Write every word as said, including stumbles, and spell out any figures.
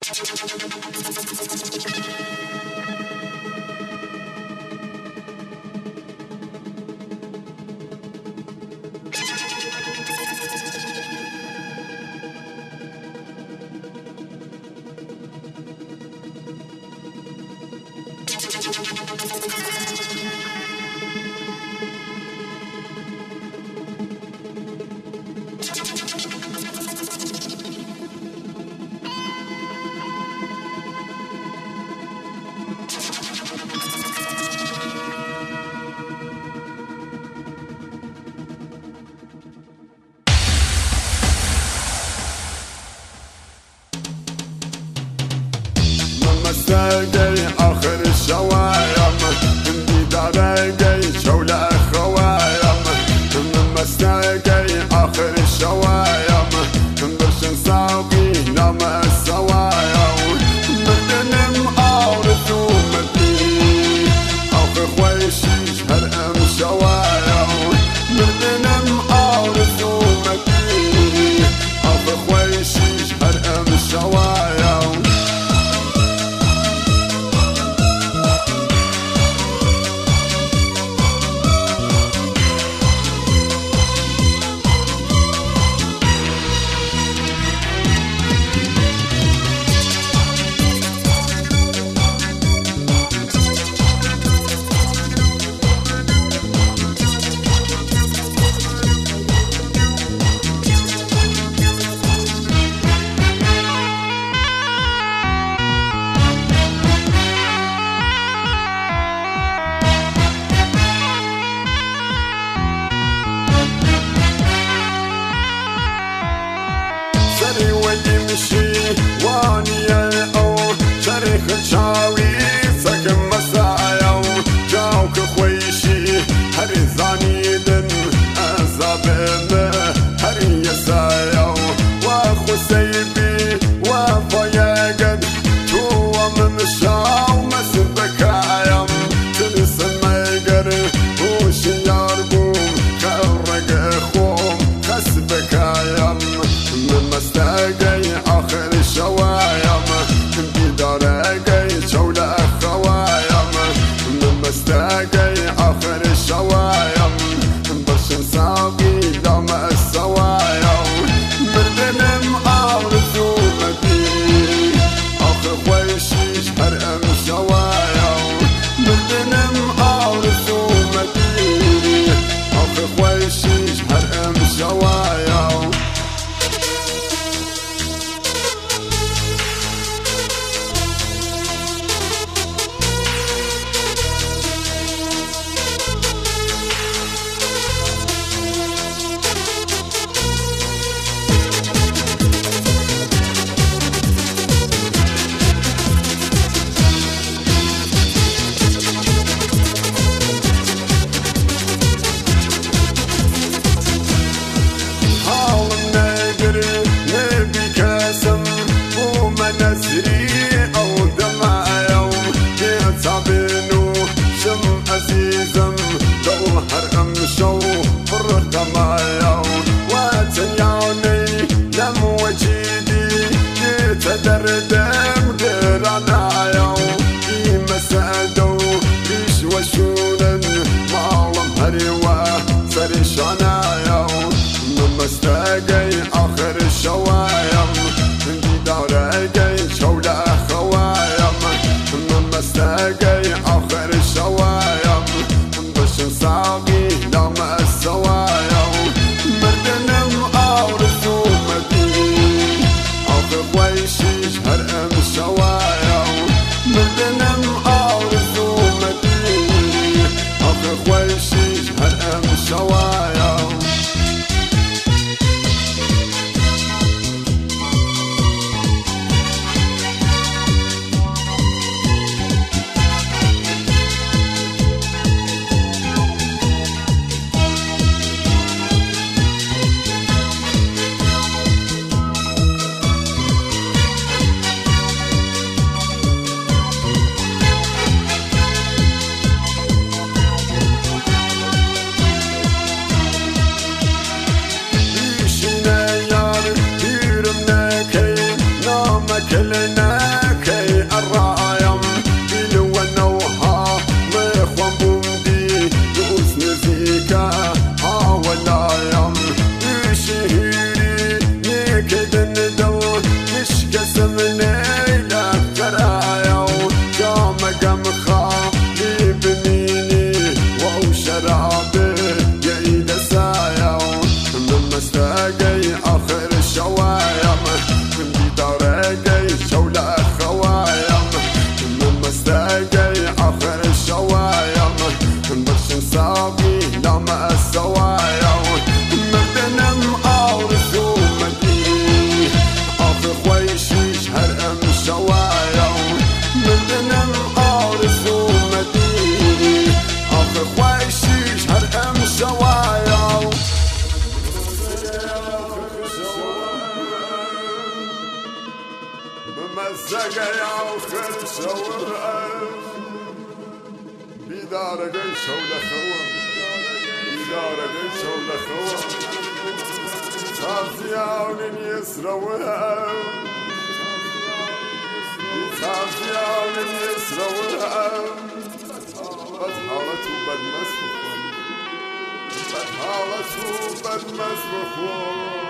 مستقي آخر الشوايم عندي دارقي شولة خوايم مستقي آخر الشوايم برشن ساقي نام السوايم مردنم آرزو مدي آخر خويشيش هرقم شوايم مردنم آرزو مدي آخر خويشيش هرقم شوايم وانيا او شريخ الشاوي سكن مسايا جاوك خويشي هري زانيدن ازابن هري يسايا واخو سيبي وفايا قد جوا ممشاو مسبكايا تنسن ميقر وشي ياربوم خرق اخوم خسبكايا من مستقي آخر الشوايم بدارقي شولة خوايم من مستقي آخر الشوايم برشن ساقي دام السوايم مردنم آرزو مدي آخر خويشيش هرقم شوايم مردنم آرزو مدي آخر خويشيش هرقم شوايم هرقم شو فرق معايا واتنياني لم وجيدي يتدردم قرانايا في مسادو ريش وشونن معلم هريوة سريشانايا من مستقي آخر الشوايم عندي دارقي شولة خوايم من مستقي آخر الشوايم برشن ساقي دام السوايم مردنم آرزو مدي آخر خويشيش هرقم شوايم مردنم آرزو مدي آخر خويشيش هرقم شوايم مزقه یا خرشوه بیداره گی شوله خوه بیداره گی شوله خوه تازیانین یسروه تازیانین یسروه بد حالتو بد مزخوه بد حالتو بد مزخوه